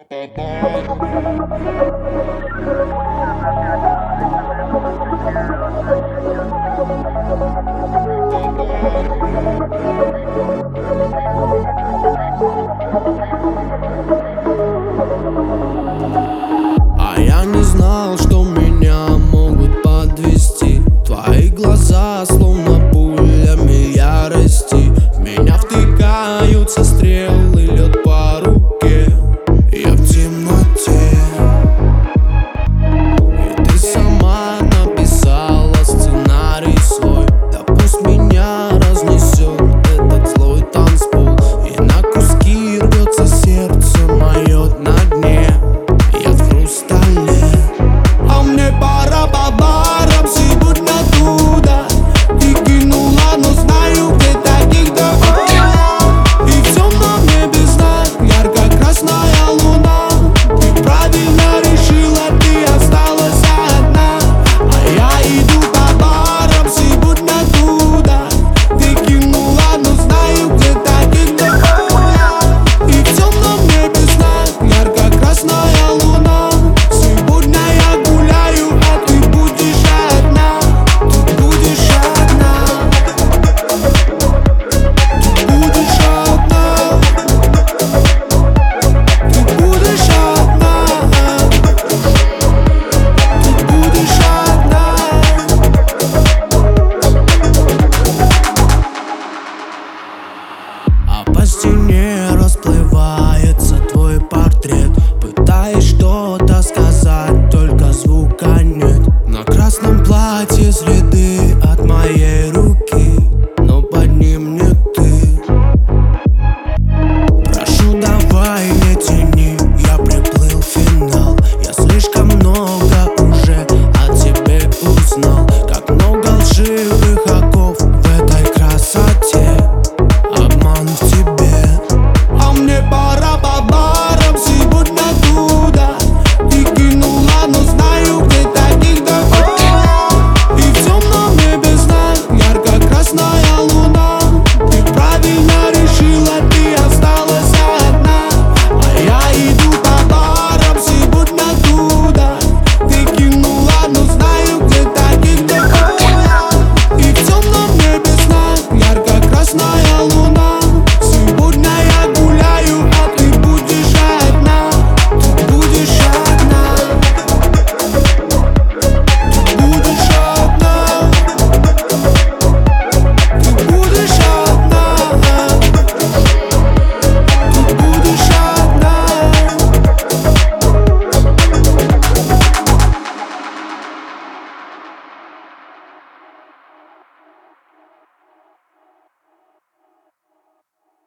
А я не знал, что меня могут подвести. Твои глаза словно пулями ярости. В меня втыкаются стрелы, лед по руке. Я в темноте, и ты сама написала сценарий свой. Да пусть меня разнесет этот злой танцпол, и на куски рвется сердце мое на дне. Я в хрустале, а мне пора по барам. Сегодня туда ты кинула, но знаю, где таких двое. И в темном небе знак, ярко-красная луна. Ты правильно решила, ты осталась одна. А я иду по барам. Сегодня туда ты кинула, но знаю, где таких двое. И в темном небе знак, ярко-красная луна. Сегодня я гуляю, а ты будешь одна. Ты будешь одна. Ты будешь одна. Ты будешь одна. Ты будешь одна. А по стене расплывается твой портрет. Пытаясь что-то